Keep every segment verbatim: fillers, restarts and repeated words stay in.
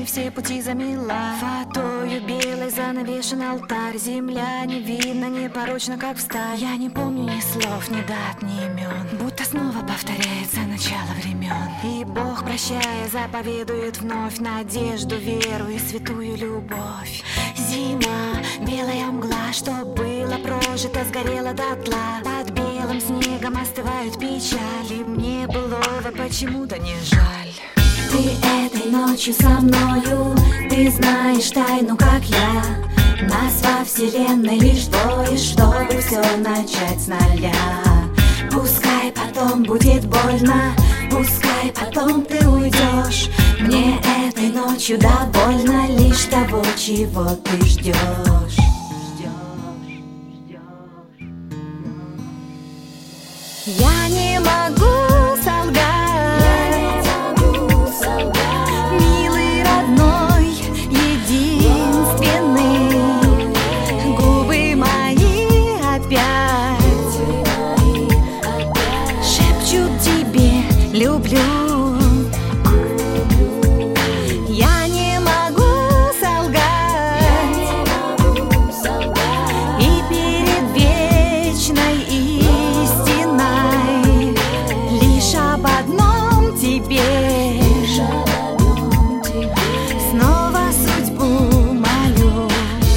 жизни все пути замела. Фатою белой занавешен алтарь. Земля не видно, непорочна, как встарь. Я не помню ни слов, ни дат, ни имен, будто снова повторяется начало времен. И Бог, прощая, заповедует вновь надежду, веру и святую любовь. Зима, белая мгла, что было прожито, сгорела дотла. Под белым снегом остывают печали. Мне былого почему-то не жаль. Ты этой ночью со мною, ты знаешь тайну, как я. Нас во вселенной лишь двое, чтобы все начать с нуля. Пускай потом будет больно, пускай потом ты уйдешь. Мне этой ночью довольно лишь того, чего ты ждешь. Я не могу люблю. Я не могу солгать, и перед вечной истиной лишь об одном тебе снова судьбу молю.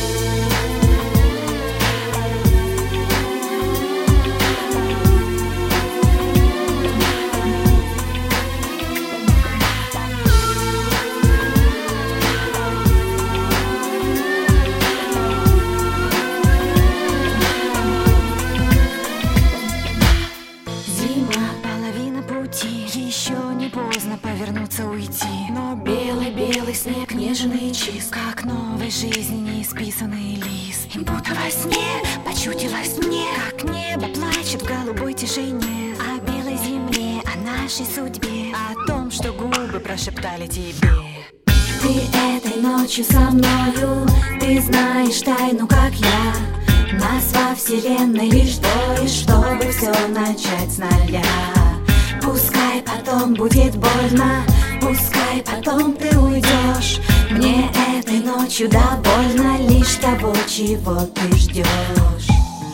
Еще не поздно повернуться, уйти. Но белый-белый снег, нежный и чист, как новой жизни неисписанный лист. И будто во сне почудилось мне, как небо плачет в голубой тишине о белой земле, о нашей судьбе, о том, что губы прошептали тебе. Ты этой ночью со мною, ты знаешь тайну, как я. Нас во вселенной лишь двое, чтобы все начать с нуля. Пускай потом будет больно, пускай потом ты уйдешь. Мне этой ночью довольно лишь того, чего ты ждешь.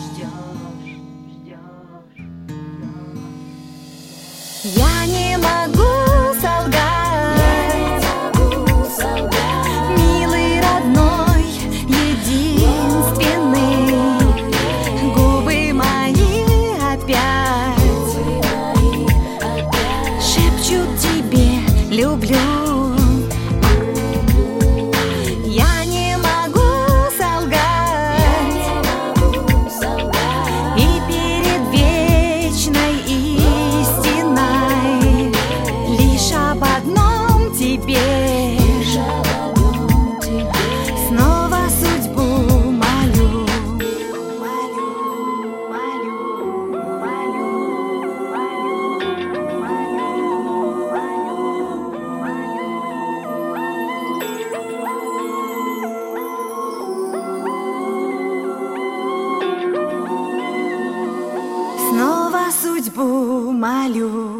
Я не могу солгать, милый, родной, единственный. Губы мои опять люблю. Я не могу солгать, и перед вечной истиной лишь об одном тебе снова судьбу молю. Снова судьбу молю.